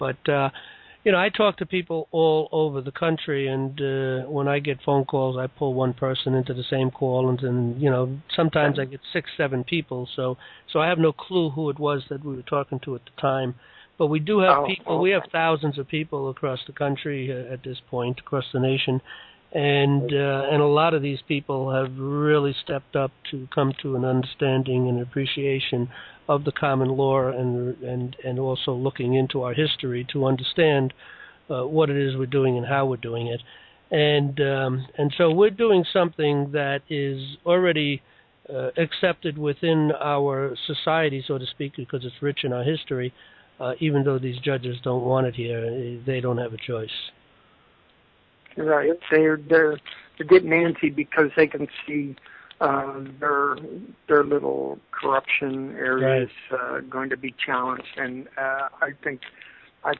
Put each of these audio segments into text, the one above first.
But I talk to people all over the country, and when I get phone calls, I pull one person into the same call, and sometimes I get 6, 7 people. So I have no clue who it was that we were talking to at the time. But we do have people. We have thousands of people across the country at this point, across the nation, and a lot of these people have really stepped up to come to an understanding and appreciation of the common law, and also looking into our history to understand what it is we're doing and how we're doing it, and so we're doing something that is already accepted within our society, so to speak, because it's rich in our history. Even though these judges don't want it here, they don't have a choice. Right. They're getting antsy because they can see their little corruption areas going to be challenged, and I think I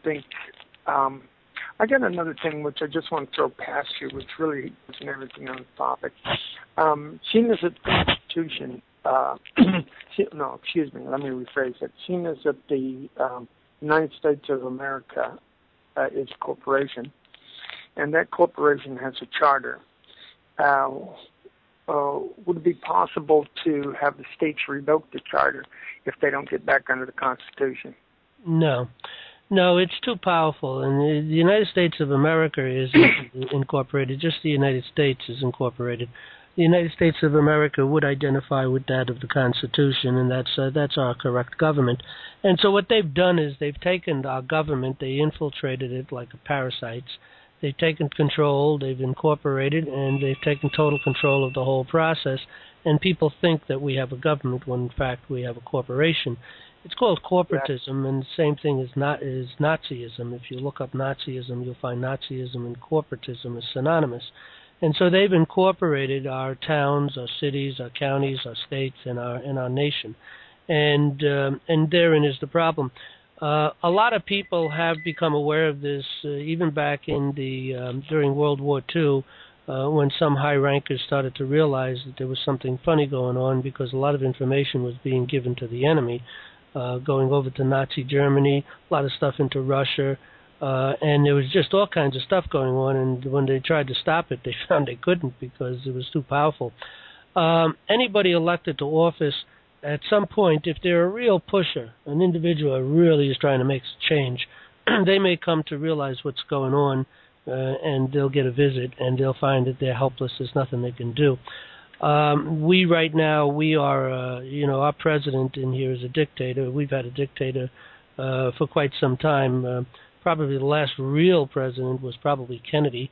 got another thing which I just want to throw past you, which really isn't everything on the topic. Seeing as that the Constitution, excuse me, let me rephrase that. Seeing as that the United States of America is a corporation, and that corporation has a charter, would it be possible to have the states revoke the charter if they don't get back under the Constitution? No, it's too powerful. And the United States of America is incorporated. Just the United States is incorporated. The United States of America would identify with that of the Constitution, and that's our correct government. And so what they've done is they've taken our government, they infiltrated it like parasites. They've taken control, they've incorporated, and they've taken total control of the whole process. And people think that we have a government when, in fact, we have a corporation. It's called corporatism, and the same thing is Nazism. If you look up Nazism, you'll find Nazism and corporatism is synonymous. And so they've incorporated our towns, our cities, our counties, our states, and our nation. And therein is the problem. A lot of people have become aware of this, even back in during World War II, when some high rankers started to realize that there was something funny going on, because a lot of information was being given to the enemy, going over to Nazi Germany, a lot of stuff into Russia, and there was just all kinds of stuff going on. And when they tried to stop it, they found they couldn't because it was too powerful. Anybody elected to office, at some point, if they're a real pusher, an individual who really is trying to make change, they may come to realize what's going on, and they'll get a visit, and they'll find that they're helpless. There's nothing they can do. Right now, we are, our president in here is a dictator. We've had a dictator for quite some time. Probably the last real president was probably Kennedy.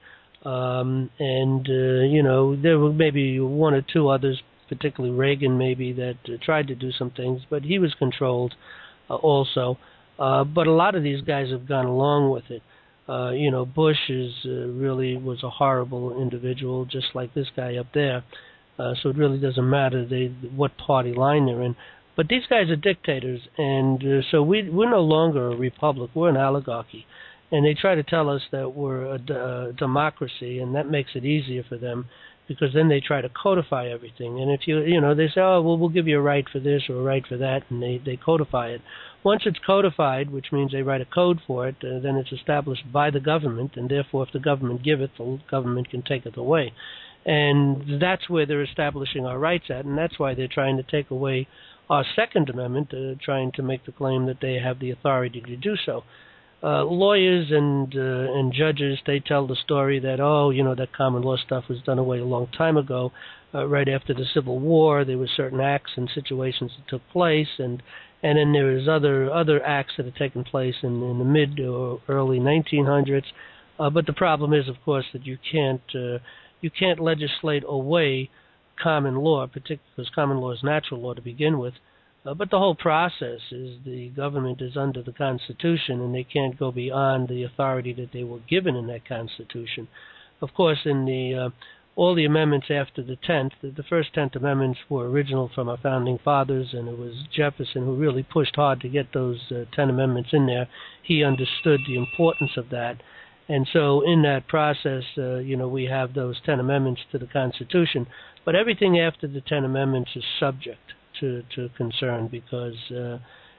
There were maybe one or two others, particularly Reagan maybe, that tried to do some things, but he was controlled also. But a lot of these guys have gone along with it. Bush really was a horrible individual, just like this guy up there. So it really doesn't matter what party line they're in. But these guys are dictators, and so we're no longer a republic. We're an oligarchy. And they try to tell us that we're a democracy, and that makes it easier for them, because then they try to codify everything. And if they say, oh, well, we'll give you a right for this or a right for that, and they codify it. Once it's codified, which means they write a code for it, then it's established by the government, and therefore if the government give it, the government can take it away. And that's where they're establishing our rights at, and that's why they're trying to take away our Second Amendment, trying to make the claim that they have the authority to do so. Lawyers and judges, they tell the story that, that common law stuff was done away a long time ago. Right after the Civil War, there were certain acts and situations that took place, and then there was other acts that had taken place in the mid or early 1900s. But the problem is, of course, that you can't legislate away common law, particularly because common law is natural law to begin with. But the whole process is the government is under the Constitution, and they can't go beyond the authority that they were given in that Constitution. Of course, in all the amendments after the 10th, the first 10th amendments were original from our founding fathers, and it was Jefferson who really pushed hard to get those 10 amendments in there. He understood the importance of that. And so in that process, we have those 10 amendments to the Constitution. But everything after the 10 amendments is subject to concern, because,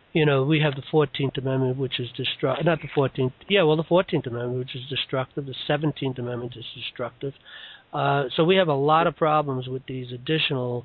We have the 14th Amendment, which is destructive. Not the 14th. Yeah, well, the 14th Amendment, which is destructive. The 17th Amendment is destructive. So we have a lot of problems with these additional,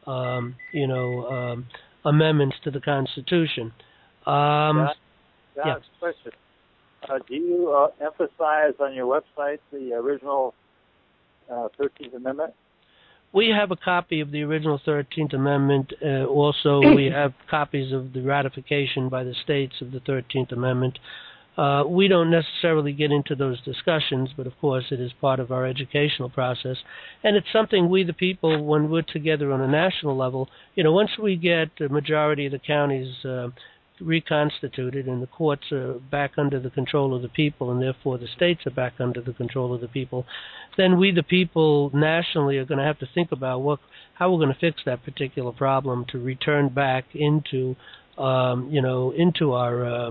amendments to the Constitution. John's question. Do you emphasize on your website the original 13th Amendment? We have a copy of the original 13th Amendment. Also, we have copies of the ratification by the states of the 13th Amendment. We don't necessarily get into those discussions, but of course it is part of our educational process. And it's something we, the people, when we're together on a national level, once we get the majority of the counties reconstituted and the courts are back under the control of the people, and therefore the states are back under the control of the people, then we, the people, nationally are going to have to think about how we're going to fix that particular problem to return back into into our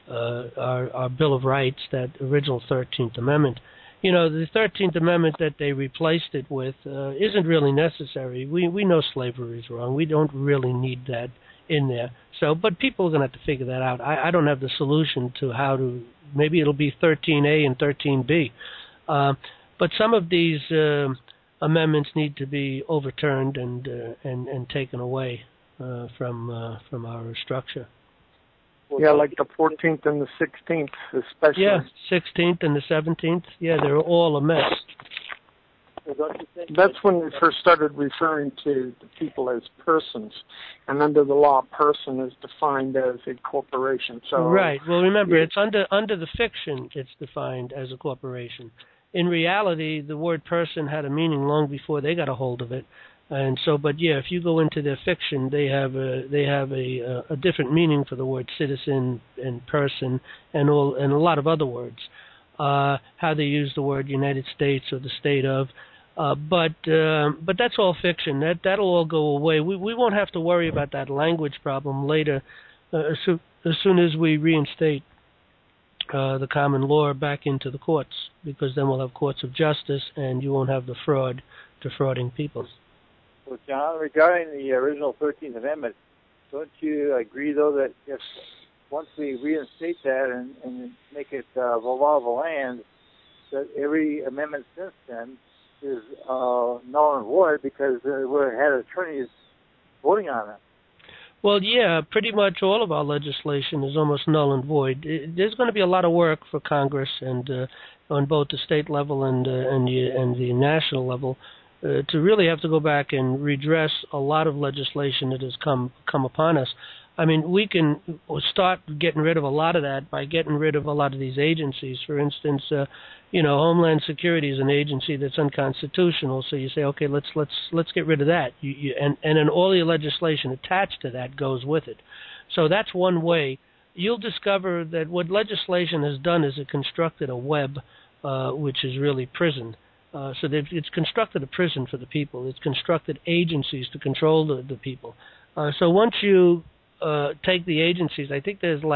Bill of Rights, that original 13th Amendment. The 13th Amendment that they replaced it with isn't really necessary. We know slavery is wrong. We don't really need that in there. But people are going to have to figure that out. I don't have the solution to how to. Maybe it'll be 13A and 13B. But some of these amendments need to be overturned and taken away from our structure. Yeah, like the 14th and the 16th, especially. Yeah, 16th and the 17th. Yeah, they're all a mess. That's when we first started referring to the people as persons, and under the law, person is defined as a corporation. So right. Well, remember, it's under the fiction, it's defined as a corporation. In reality, the word person had a meaning long before they got a hold of it, and so. But yeah, if you go into their fiction, they have a different meaning for the word citizen and person and a lot of other words. How they use the word United States or the state of. But that's all fiction. That'll all go away. We won't have to worry about that language problem later, as soon as we reinstate the common law back into the courts, because then we'll have courts of justice, and you won't have the fraud defrauding people. Well, John, regarding the original 13th Amendment, don't you agree, though, that if once we reinstate that and make it the law of the land, that every amendment since then is null and void because we had attorneys voting on it? Well, yeah, pretty much all of our legislation is almost null and void. There's going to be a lot of work for Congress and on both the state level and the national level to really have to go back and redress a lot of legislation that has come upon us. I mean, we can start getting rid of a lot of that by getting rid of a lot of these agencies. For instance, Homeland Security is an agency that's unconstitutional. So you say, okay, let's get rid of that. And then all your legislation attached to that goes with it. So that's one way. You'll discover that what legislation has done is it constructed a web, which is really prison. So it's constructed a prison for the people. It's constructed agencies to control the people. So once you take the agencies, I think there's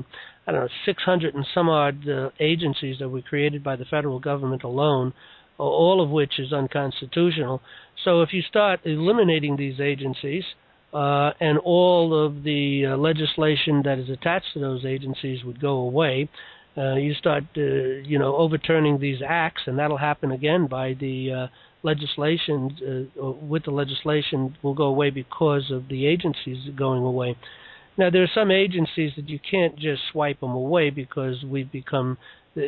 600 and some odd agencies that were created by the federal government alone, all of which is unconstitutional. So if you start eliminating these agencies and all of the legislation that is attached to those agencies would go away, you start overturning these acts, and that'll happen again by the legislation. With the legislation will go away because of the agencies going away. Now, there are some agencies that you can't just swipe them away because they become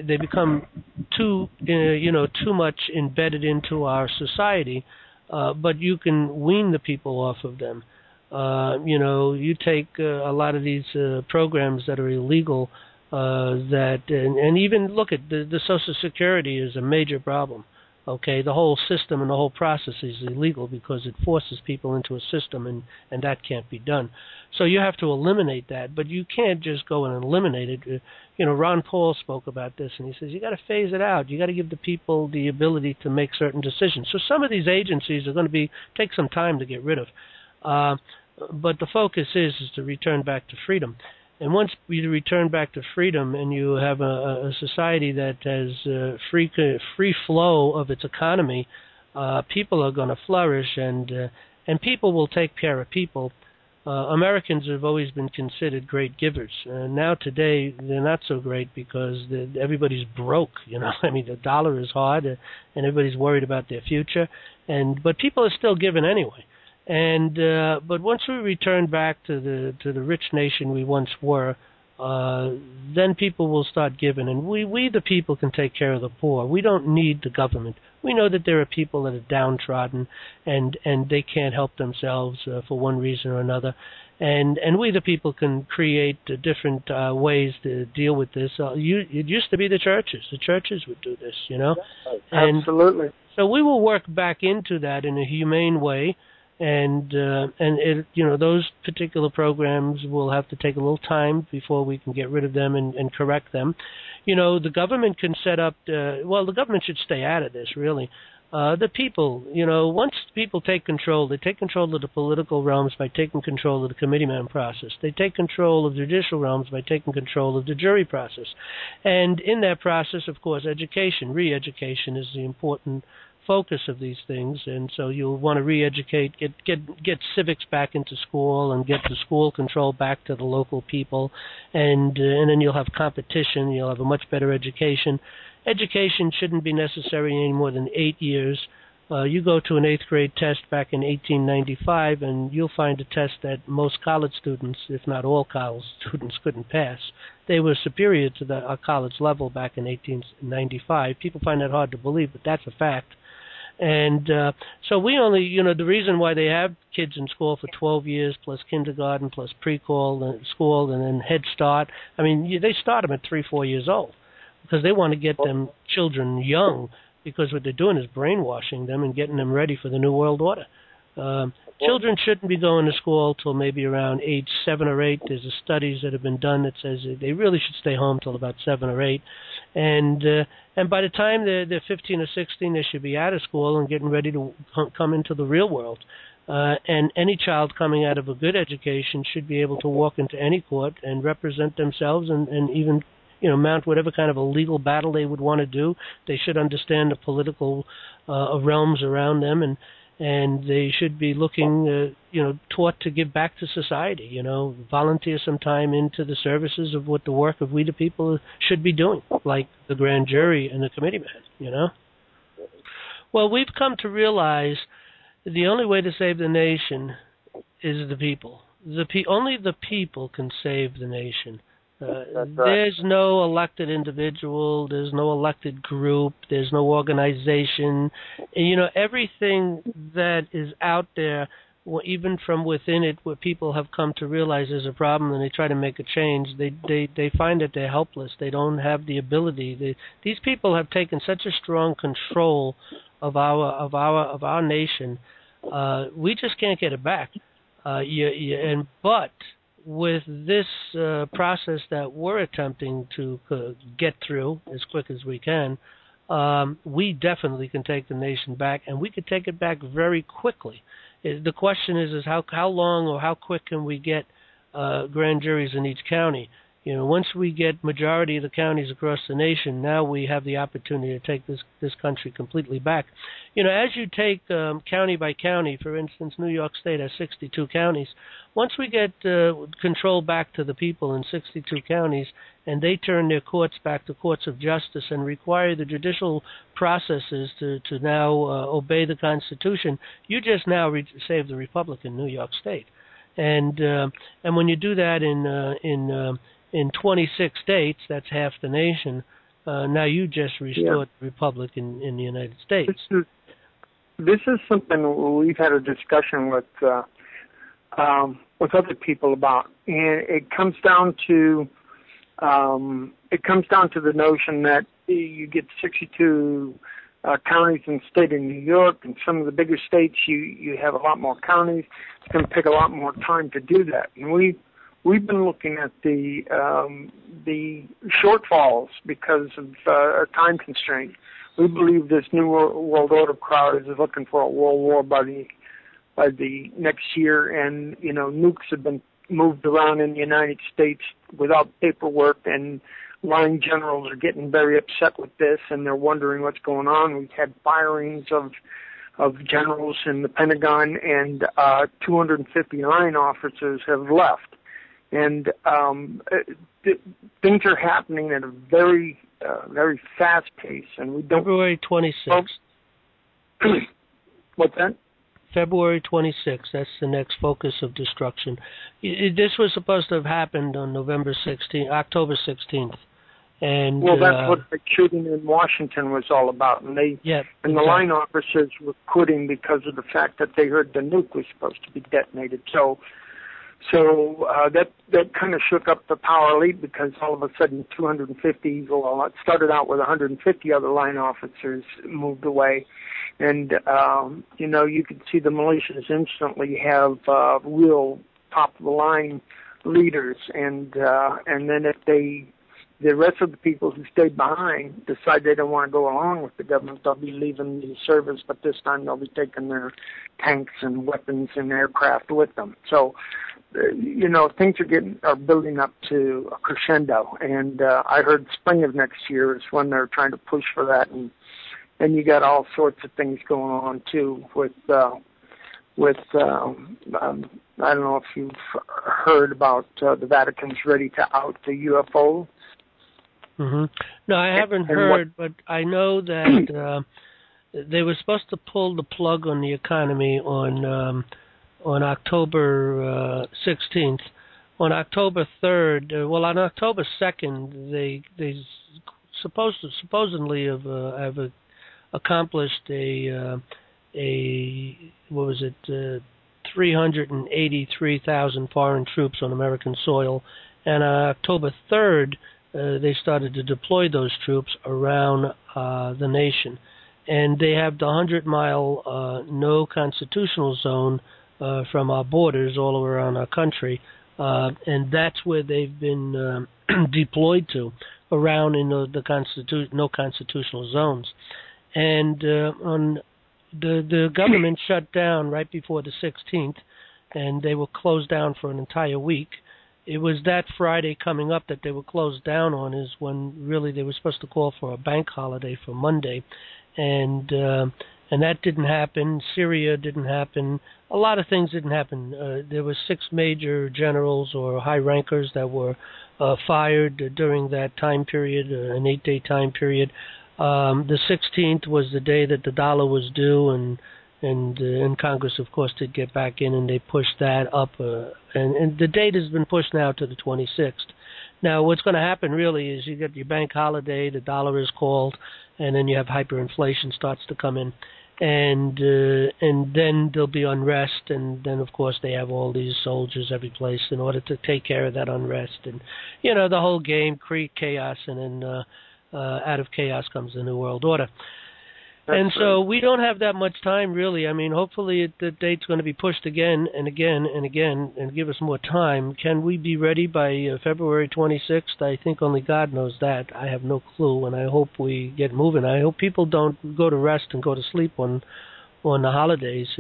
too much embedded into our society. But you can wean the people off of them. You take a lot of these programs that are illegal. And even look at the Social Security is a major problem. Okay, the whole system and the whole process is illegal because it forces people into a system, and that can't be done. So you have to eliminate that, but you can't just go and eliminate it. Ron Paul spoke about this, and he says you got to phase it out. You got to give the people the ability to make certain decisions. So some of these agencies are going to take some time to get rid of, but the focus is to return back to freedom. And once you return back to freedom and you have a society that has free flow of its economy, people are going to flourish, and people will take care of people. Americans have always been considered great givers. Now today, they're not so great because everybody's broke. I mean, the dollar is hard, and everybody's worried about their future. But people are still giving anyway. But once we return back to the rich nation we once were, then people will start giving, and we the people can take care of the poor. We don't need the government. We know that there are people that are downtrodden and they can't help themselves for one reason or another, and we the people can create different ways to deal with this. It used to be the churches. The churches would do this, Absolutely. So we will work back into that in a humane way. And those particular programs will have to take a little time before we can get rid of them and correct them. The government can set up. The government should stay out of this, really. The people, once people take control, they take control of the political realms by taking control of the committeeman process. They take control of the judicial realms by taking control of the jury process. And in that process, of course, education, re-education is the important focus of these things, and so you'll want to re-educate, get civics back into school, and get the school control back to the local people, and then you'll have competition. You'll have a much better education. Education shouldn't be necessary any more than 8 years. You go to an 8th grade test back in 1895, and you'll find a test that most college students, if not all college students, couldn't pass. They were superior to the college level back in 1895. People find that hard to believe, but that's a fact. And so we only, the reason why they have kids in school for 12 years, plus kindergarten, plus school, and then Head Start. I mean, they start them at 3-4 years old because they want to get them children young, because what they're doing is brainwashing them and getting them ready for the New World Order. Children shouldn't be going to school till maybe around age 7 or 8. There's studies that have been done that says they really should stay home till about 7 or 8. And by the time they're 15 or 16, they should be out of school and getting ready to come into the real world. And any child coming out of a good education should be able to walk into any court and represent themselves and even mount whatever kind of a legal battle they would want to do. They should understand the political realms around them, and they should be looking, taught to give back to society, volunteer some time into the services of what the work of we the people should be doing, like the grand jury and the committeeman, Well, we've come to realize that the only way to save the nation is the people. Only the people can save the nation. There's no elected individual, there's no elected group, there's no organization. Everything that is out there, even from within it, what people have come to realize is a problem, and they try to make a change. They find that they're helpless. They don't have the ability. These people have taken such a strong control of our nation. We just can't get it back. But with this process that we're attempting to get through as quick as we can, we definitely can take the nation back, and we could take it back very quickly. The question is how long or how quick can we get grand juries in each county? Once we get majority of the counties across the nation, now we have the opportunity to take this country completely back. As you take county by county, for instance, New York State has 62 counties. Once we get control back to the people in 62 counties, and they turn their courts back to courts of justice and require the judicial processes to now obey the Constitution, you just now save the Republic in New York State. And when you do that in 26 states, that's half the nation. Now you just restored the Republic in the United States. This is something we've had a discussion with other people about, and it comes down to the notion that you get 62 counties in the state of New York, and some of the bigger states you have a lot more counties. It's going to take a lot more time to do that, and we've been looking at the shortfalls because of our time constraint. We believe this New World Order crowd is looking for a world war by the next year, and nukes have been moved around in the United States without paperwork, and line generals are getting very upset with this, and they're wondering what's going on. We've had firings of generals in the Pentagon, and 259 officers have left. And things are happening at a very, very fast pace, and we don't. February 26th. What's that? February 26th. That's the next focus of destruction. This was supposed to have happened on October 16th. And well, that's what the shooting in Washington was all about, and the line officers were quitting because of the fact that they heard the nuke was supposed to be detonated. So that kind of shook up the power elite, because all of a sudden 250, well, it started out with 150 other line officers moved away, and you could see the militias instantly have real top of the line leaders, and then if the rest of the people who stayed behind decide they don't want to go along with the government, they'll be leaving the service, but this time they'll be taking their tanks and weapons and aircraft with them. So, things are building up to a crescendo, and I heard spring of next year is when they're trying to push for that, and you got all sorts of things going on too with I don't know if you've heard about the Vatican's ready to out the UFO. Mm-hmm. No, I haven't heard, but I know that they were supposed to pull the plug on the economy on October 16th. On October 3rd, on October 2nd, they supposedly have accomplished 383,000 foreign troops on American soil, and on October 3rd, they started to deploy those troops around the nation. And they have the 100-mile no constitutional zone from our borders all around our country, and that's where they've been deployed to, around in the no constitutional zones. And on the government shut down right before the 16th, and they were closed down for an entire week. It was that Friday coming up that they were closed down on is when really they were supposed to call for a bank holiday for Monday, and that didn't happen. Syria didn't happen. A lot of things didn't happen. There were 6 major generals or high rankers that were fired during that time period, an 8-day time period. The 16th was the day that the dollar was due, and Congress, of course, did get back in, and they pushed that up. And the date has been pushed now to the 26th. Now, what's going to happen really is you get your bank holiday, the dollar is called, and then you have hyperinflation starts to come in. And then there'll be unrest, and then, of course, they have all these soldiers every place in order to take care of that unrest. And, the whole game, create chaos, and then out of chaos comes the New World Order. And so we don't have that much time, really. I mean, hopefully the date's going to be pushed again and again and again and give us more time. Can we be ready by February 26th? I think only God knows that. I have no clue, and I hope we get moving. I hope people don't go to rest and go to sleep on the holidays.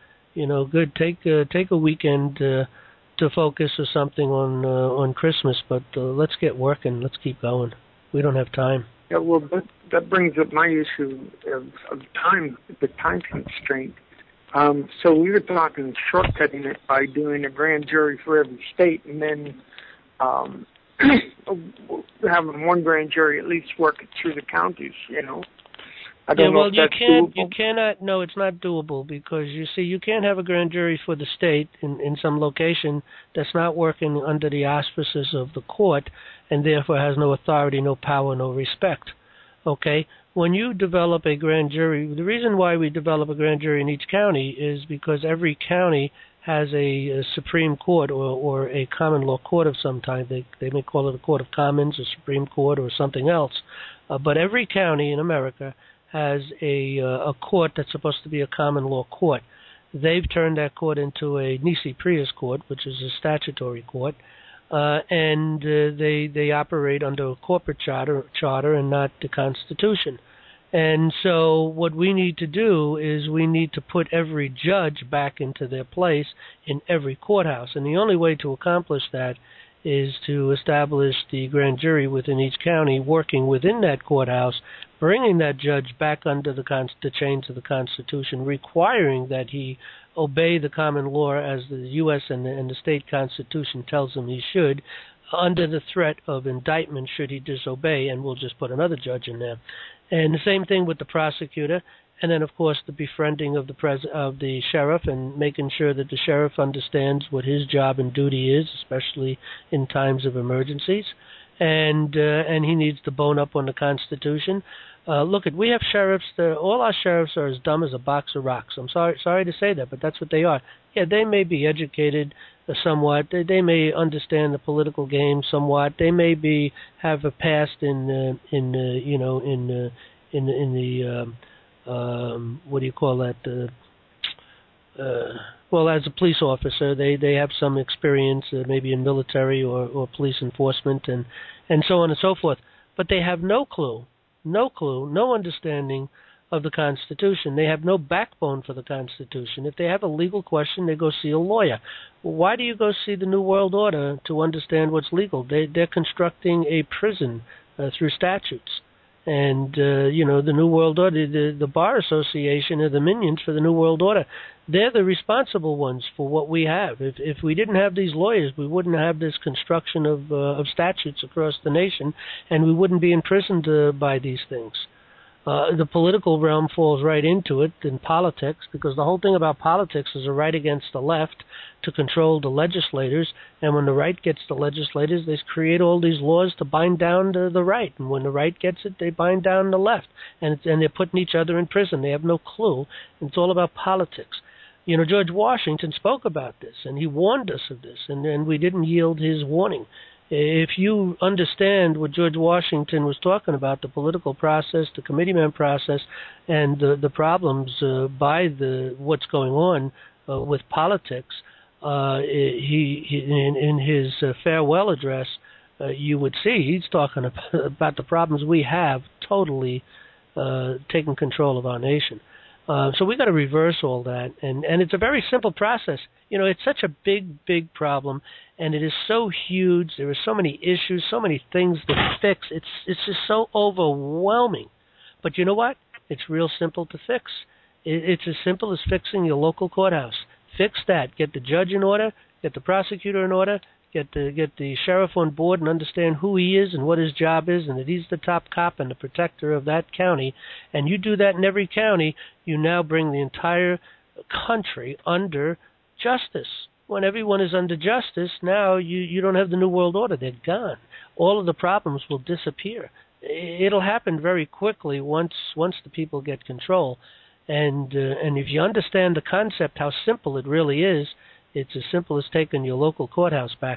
Good. Take a weekend to focus or something on Christmas, but let's get working. Let's keep going. We don't have time. Yeah, well, that brings up my issue of time, the time constraint. So we were talking shortcutting it by doing a grand jury for every state, and then having one grand jury at least work it through the counties. I don't know if that's doable. You cannot. No, it's not doable, because you see, you can't have a grand jury for the state in some location that's not working under the auspices of the court, and therefore has no authority, no power, no respect. Okay? When you develop a grand jury, the reason why we develop a grand jury in each county is because every county has a Supreme Court or a common law court of some type. They may call it a Court of Commons, a Supreme Court, or something else. But every county in America has a court that's supposed to be a common law court. They've turned that court into a nisi prius court, which is a statutory court, and they operate under a corporate charter and not the Constitution. And so what we need to do is we need to put every judge back into their place in every courthouse. And the only way to accomplish that is to establish the grand jury within each county, working within that courthouse, bringing that judge back under the chains of the Constitution, requiring that he obey the common law as the U.S. and the state Constitution tells him he should, under the threat of indictment should he disobey, and we'll just put another judge in there. And the same thing with the prosecutor, and then, of course, the befriending of the sheriff and making sure that the sheriff understands what his job and duty is, especially in times of emergencies. And he needs to bone up on the Constitution. We have sheriffs. All our sheriffs are as dumb as a box of rocks. I'm sorry to say that, but that's what they are. Yeah, they may be educated somewhat. They may understand the political game somewhat. They may have a past in the what do you call that? Well, as a police officer, they have some experience, maybe in military or police enforcement and so on and so forth. But they have no clue, no understanding of the Constitution. They have no backbone for the Constitution. If they have a legal question, they go see a lawyer. Why do you go see the New World Order to understand what's legal? They're constructing a prison through statutes. And, the New World Order, the Bar Association are the minions for the New World Order. They're the responsible ones for what we have. If we didn't have these lawyers, we wouldn't have this construction of statutes across the nation, and we wouldn't be imprisoned by these things. The political realm falls right into it in politics, because the whole thing about politics is a right against the left to control the legislators, and when the right gets the legislators, they create all these laws to bind down the right, and when the right gets it, they bind down the left, and they're putting each other in prison. They have no clue, and it's all about politics. George Washington spoke about this, and he warned us of this, and we didn't yield his warning. If you understand what George Washington was talking about, the political process, the committeeman process, and the problems by what's going on with politics, he in his farewell address, you would see he's talking about the problems we have totally taking control of our nation. So we got to reverse all that, and it's a very simple process. It's such a big problem, and it is so huge. There are so many issues, so many things to fix. It's just so overwhelming. But you know what? It's real simple to fix. It's as simple as fixing your local courthouse. Fix that. Get the judge in order. Get the prosecutor in order. Get the sheriff on board and understand who he is and what his job is, and that he's the top cop and the protector of that county. And you do that in every county, you now bring the entire country under justice. When everyone is under justice, now you don't have the New World Order. They're gone. All of the problems will disappear. It'll happen very quickly once the people get control. And if you understand the concept, how simple it really is, it's as simple as taking your local courthouse back.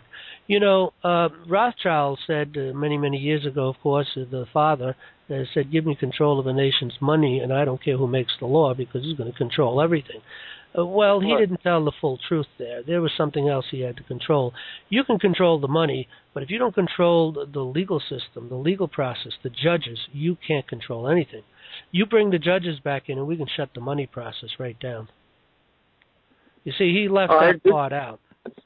Rothschild said many years ago, of course, the father said, give me control of a nation's money, and I don't care who makes the law, because he's going to control everything. Well, he didn't tell the full truth there. There was something else he had to control. You can control the money, but if you don't control the legal system, the legal process, the judges, you can't control anything. You bring the judges back in, and we can shut the money process right down. You see, he left that part out.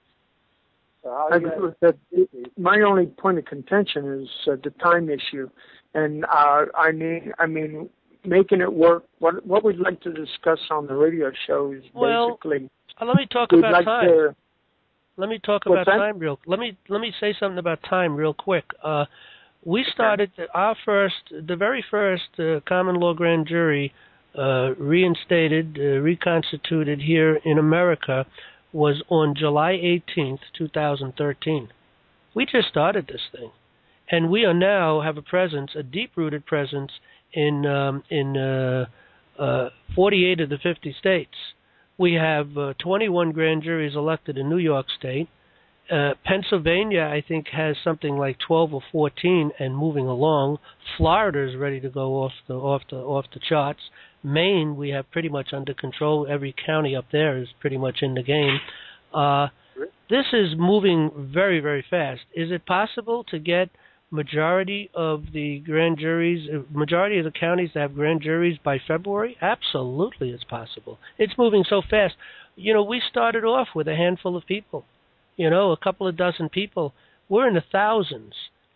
I agree with that. My only point of contention is the time issue, and I mean, making it work. What we'd like to discuss on the radio show is basically. Let me talk about time. Let me talk about time real. Let me say something about time real quick. We started the very first common law grand jury reinstated, reconstituted here in America was on July 18th, 2013. We just started this thing, and we are now have a deep-rooted presence in 48 of the 50 states. We have 21 grand juries elected in New York State. Pennsylvania, I think, has something like 12 or 14 and moving along. Florida is ready to go off the charts. Maine, we have pretty much under control. Every county up there is pretty much in the game. This is moving very, very fast. Is it possible to get majority of the grand juries, majority of the counties to have grand juries by February? Absolutely, it's possible. It's moving so fast. We started off with a handful of people. A couple of dozen people. We're in the thousands.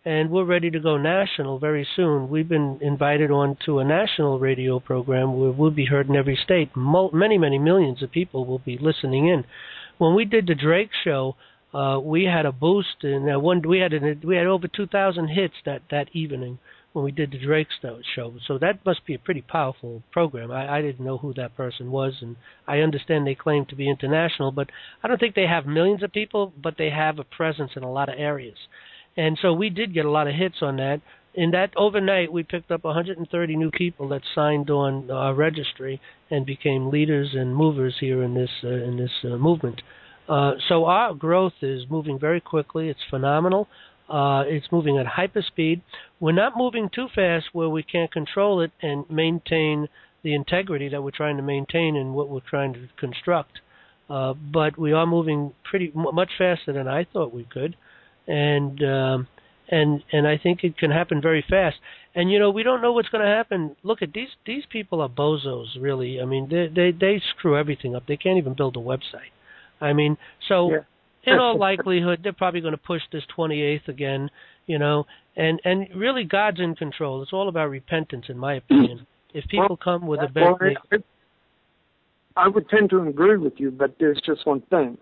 and we're ready to go national very soon. We've been invited on to a national radio program where we'll be heard in every state. Many, many millions of people will be listening in. When we did the Drake show, we had a boost, and we had over 2,000 hits that evening when we did the Drake show. So that must be a pretty powerful program. I didn't know who that person was, and I understand they claim to be international, but I don't think they have millions of people, but they have a presence in a lot of areas. And so we did get a lot of hits on that. In that overnight, we picked up 130 new people that signed on our registry and became leaders and movers here in this movement. So our growth is moving very quickly. It's phenomenal. It's moving at hyperspeed. We're not moving too fast where we can't control it and maintain the integrity that we're trying to maintain and what we're trying to construct. But we are moving much faster than I thought we could, and I think it can happen very fast. And we don't know what's going to happen. Look at these people are bozos, really. I mean, they screw everything up. They can't even build a website. I mean, so. Yeah. In all likelihood, they're probably going to push this 28th again, and really God's in control. It's all about repentance, in my opinion. If people come with a better... I would tend to agree with you, but there's just one thing.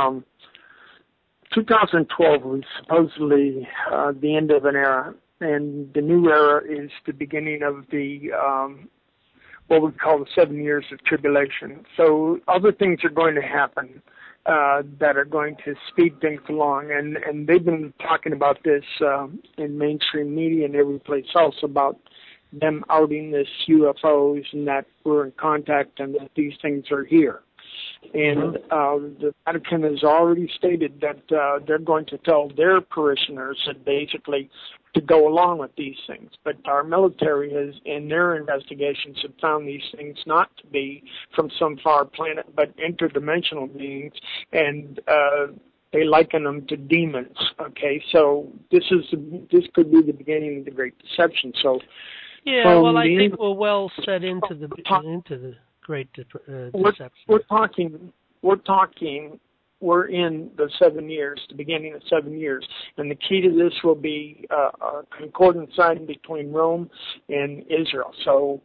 2012 was supposedly the end of an era, and the new era is the beginning of the what we call the 7 years of tribulation. So other things are going to happen that are going to speed things along, and they've been talking about this in mainstream media and every place else about them outing this UFOs and that we're in contact and that these things are here. And the Vatican has already stated that they're going to tell their parishioners that basically to go along with these things. But our military has, in their investigations, have found these things not to be from some far planet, but interdimensional beings, and they liken them to demons. Okay, so this could be the beginning of the Great Deception. So, yeah, well, I think we're well set into the Great Deception. We're in the 7 years, the beginning of 7 years, and the key to this will be a concordant signing between Rome and Israel. So,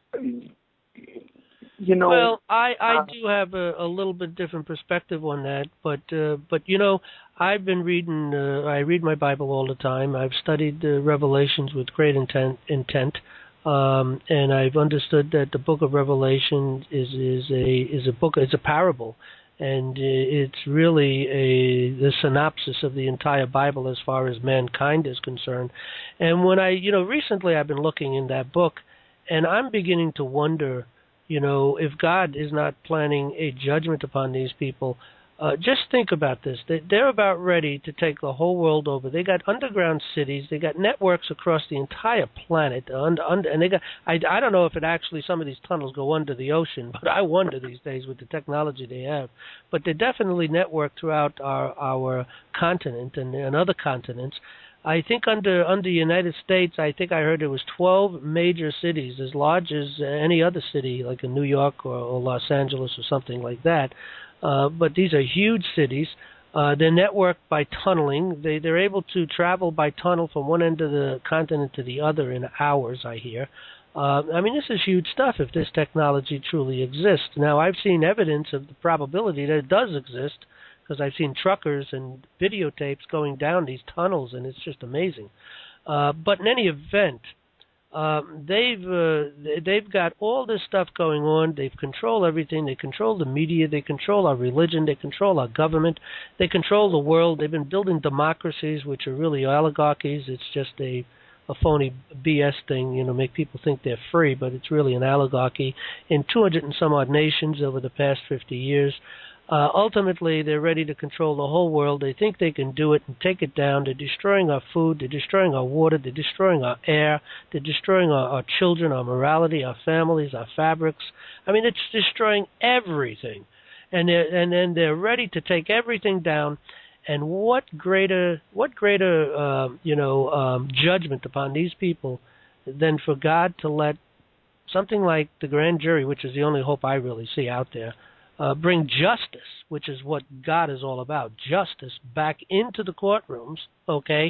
Well, I do have a little bit different perspective on that, but I've been reading. I read my Bible all the time. I've studied the Revelations with great intent. And I've understood that the Book of Revelation is a book. It's a parable, and it's really the synopsis of the entire Bible as far as mankind is concerned. And when recently I've been looking in that book, and I'm beginning to wonder, if God is not planning a judgment upon these people. Just think about this. They're about ready to take the whole world over. They got underground cities. They got networks across the entire planet. And they got. I don't know if some of these tunnels go under the ocean, but I wonder these days with the technology they have. But they're definitely networked throughout our continent and other continents. I think under the United States, I think I heard there was 12 major cities, as large as any other city, like in New York or Los Angeles or something like that. But these are huge cities. They're networked by tunneling. They're able to travel by tunnel from one end of the continent to the other in hours, I hear. This is huge stuff if this technology truly exists. Now, I've seen evidence of the probability that it does exist, because I've seen truckers and videotapes going down these tunnels, and it's just amazing. But in any event, they've got all this stuff going on. They control everything. They control the media. They control our religion. They control our government. They control the world. They've been building democracies, which are really oligarchies. It's just a phony BS thing, make people think they're free, but it's really an oligarchy in 200 and some odd nations over the past 50 years. Ultimately, they're ready to control the whole world. They think they can do it and take it down. They're destroying our food. They're destroying our water. They're destroying our air. They're destroying our children, our morality, our families, our fabrics. It's destroying everything. And then they're ready to take everything down. And what greater judgment upon these people than for God to let something like the grand jury, which is the only hope I really see out there, bring justice, which is what God is all about, justice, back into the courtrooms, okay,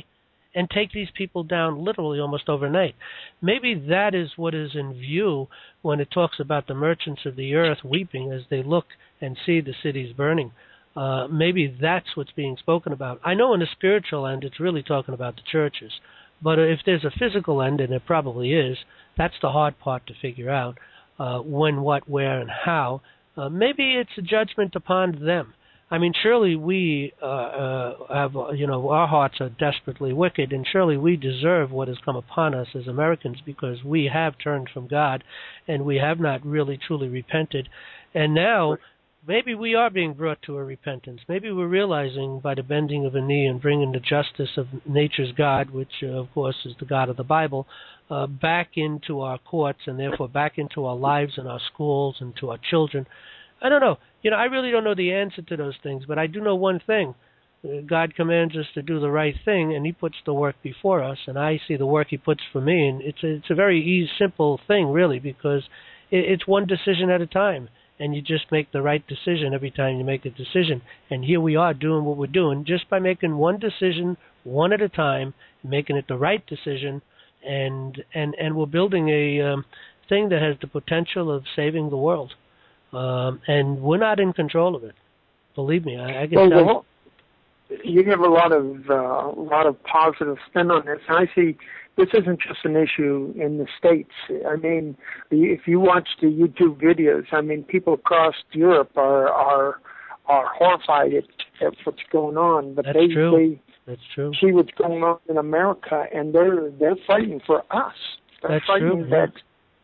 and take these people down literally almost overnight. Maybe that is what is in view when it talks about the merchants of the earth weeping as they look and see the cities burning. Maybe that's what's being spoken about. I know in the spiritual end it's really talking about the churches. But if there's a physical end, and it probably is, that's the hard part to figure out. When, what, where, and how. Maybe it's a judgment upon them. I mean, surely we have, our hearts are desperately wicked, and surely we deserve what has come upon us as Americans because we have turned from God, and we have not really truly repented. And now, maybe we are being brought to a repentance. Maybe we're realizing by the bending of a knee and bringing the justice of nature's God, which, of course, is the God of the Bible, back into our courts and therefore back into our lives and our schools and to our children. I don't know. I really don't know the answer to those things, but I do know one thing. God commands us to do the right thing, and he puts the work before us, and I see the work he puts for me. And it's a very simple thing, really, because it's one decision at a time, and you just make the right decision every time you make a decision. And here we are doing what we're doing just by making one decision, one at a time, making it the right decision, and we're building a thing that has the potential of saving the world. And we're not in control of it. Believe me, I can tell you. You have a lot of positive spin on this. And I see this isn't just an issue in the States. I mean, if you watch the YouTube videos, I mean, people across Europe are horrified at what's going on. But That's true. See what's going on in America, and they're fighting for us. They're That's fighting true. that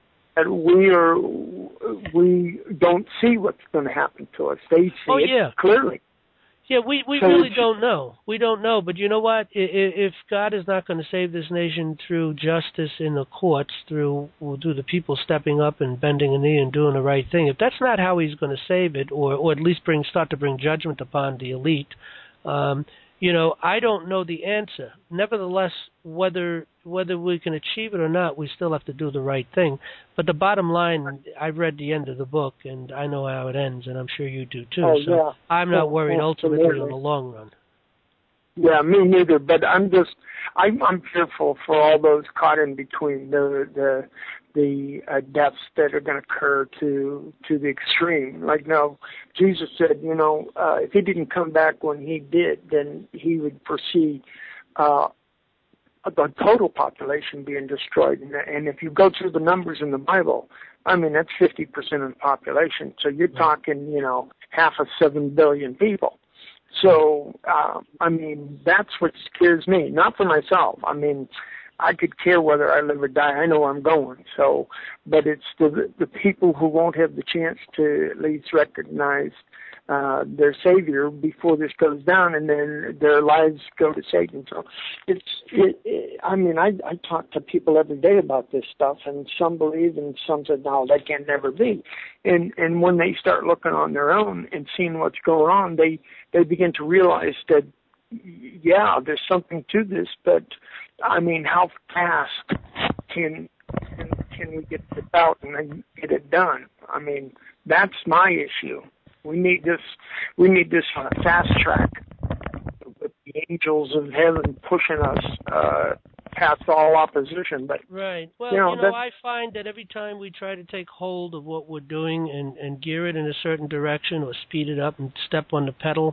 we don't see what's going to happen to us. They see it clearly. Yeah, we really don't know. We don't know, but you know what? If God is not going to save this nation through justice in the courts, through the people stepping up and bending a knee and doing the right thing, if that's not how he's going to save it, or at least start to bring judgment upon the elite, I don't know the answer. Nevertheless, whether we can achieve it or not, we still have to do the right thing. But the bottom line, I've read the end of the book, and I know how it ends, and I'm sure you do too. So I'm not worried ultimately in the long run. Yeah, me neither. But I'm fearful for all those caught in between the deaths that are going to occur to the extreme. Like, no, Jesus said, if he didn't come back when he did, then he would foresee the total population being destroyed. And if you go through the numbers in the Bible, I mean, that's 50% of the population. So you're talking, half of 7 billion people. So, I mean, that's what scares me. Not for myself. I mean, I could care whether I live or die. I know I'm going. So, but it's the people who won't have the chance to at least recognize their Savior before this goes down, and then their lives go to Satan. So, I mean, I talk to people every day about this stuff, and some believe, and some said, no, that can never be. And when they start looking on their own and seeing what's going on, they begin to realize that, yeah, there's something to this, but I mean, how fast can we get this out and get it done? I mean, that's my issue. We need this on a fast track with the angels of heaven pushing us past all opposition. But right. Well, I find that every time we try to take hold of what we're doing and gear it in a certain direction or speed it up and step on the pedal,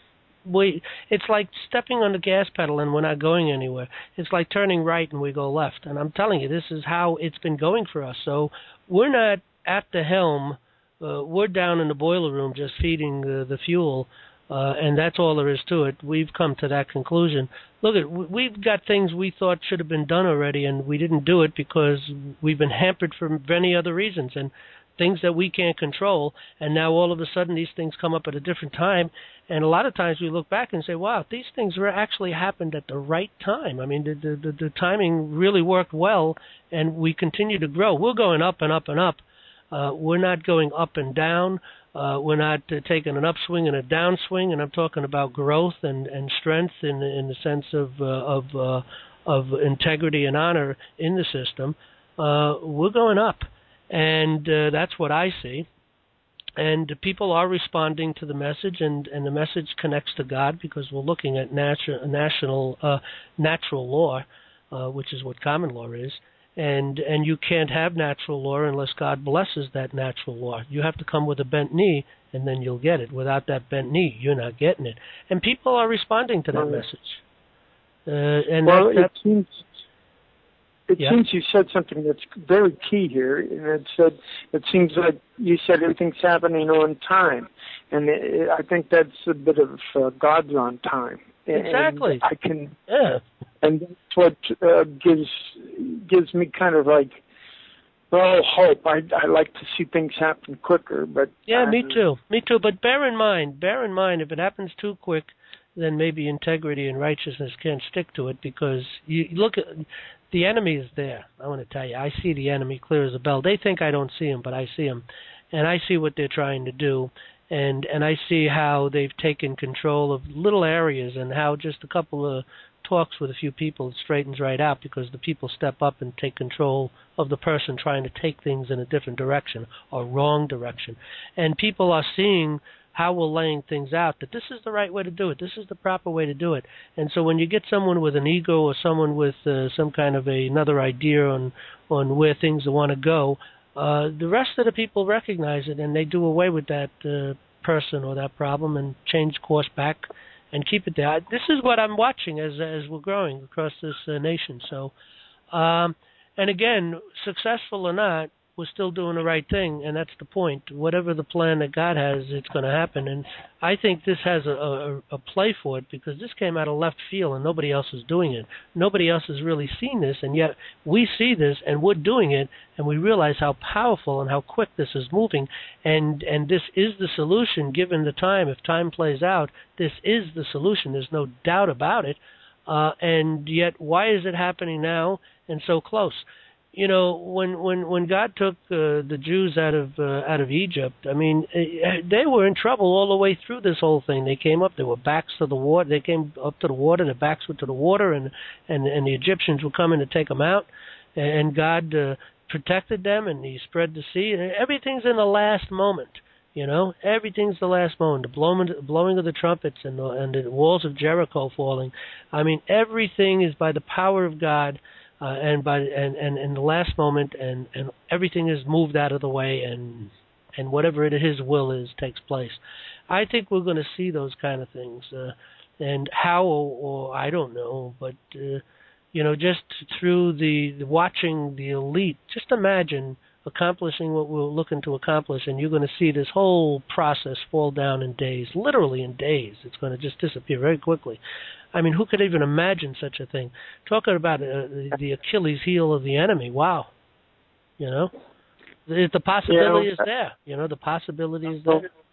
it's like stepping on the gas pedal and we're not going anywhere. It's like turning right and we go left. And I'm telling you, this is how it's been going for us. So we're not at the helm. We're down in the boiler room just feeding the fuel, and that's all there is to it. We've come to that conclusion. Look, we've got things we thought should have been done already, and we didn't do it because we've been hampered for many other reasons. And things that we can't control, and now all of a sudden these things come up at a different time, and a lot of times we look back and say, wow, these things actually happened at the right time. I mean, the timing really worked well, and we continue to grow. We're going up and up and up. We're not going up and down. We're not taking an upswing and a downswing, and I'm talking about growth and strength in the sense of integrity and honor in the system. We're going up. And that's what I see. And people are responding to the message, and the message connects to God because we're looking at natural law, which is what common law is. And you can't have natural law unless God blesses that natural law. You have to come with a bent knee, and then you'll get it. Without that bent knee, you're not getting it. And people are responding to that message. It seems you said something that's very key here, and it seems like you said everything's happening on time, and I think that's a bit of God's on time. Exactly. And that's what gives me kind of like, hope. I like to see things happen quicker, but me too. But bear in mind, if it happens too quick, then maybe integrity and righteousness can't stick to it, because you look at the enemy is there. I want to tell you, I see the enemy clear as a bell. They think I don't see him, but I see him, and I see what they're trying to do, and I see how they've taken control of little areas, and how just a couple of talks with a few people, it straightens right out, because the people step up and take control of the person trying to take things in a different direction or wrong direction. And people are seeing how we're laying things out, that this is the right way to do it, this is the proper way to do it. And so when you get someone with an ego, or someone with some kind of another idea on where things want to go, the rest of the people recognize it, and they do away with that person or that problem and change course back and keep it there. This is what I'm watching as we're growing across this nation. So, and again, successful or not, we're still doing the right thing, and that's the point. Whatever the plan that God has, it's going to happen. And I think this has a play for it, because this came out of left field and nobody else is doing it. Nobody else has really seen this, and yet we see this and we're doing it, and we realize how powerful and how quick this is moving. And this is the solution given the time. If time plays out, this is the solution. There's no doubt about it. And yet, why is it happening now and so close? You know, when God took the Jews out of Egypt, I mean, they were in trouble all the way through this whole thing. They came up, they were backs to the water. They came up to the water, their backs were to the water, and the Egyptians were coming to take them out. And God protected them, and He spread the sea. And everything's in the last moment. You know, everything's the last moment. The blowing of the trumpets and the walls of Jericho falling. I mean, everything is by the power of God. And in the last moment, and everything is moved out of the way, and whatever His will is takes place. I think we're going to see those kind of things, and how, or I don't know, but just through the watching the elite. Just imagine accomplishing what we're looking to accomplish, and you're going to see this whole process fall down in days, literally in days. It's going to just disappear very quickly. I mean, who could even imagine such a thing? Talking about the Achilles heel of the enemy. Wow. The possibility is there. The possibility is there.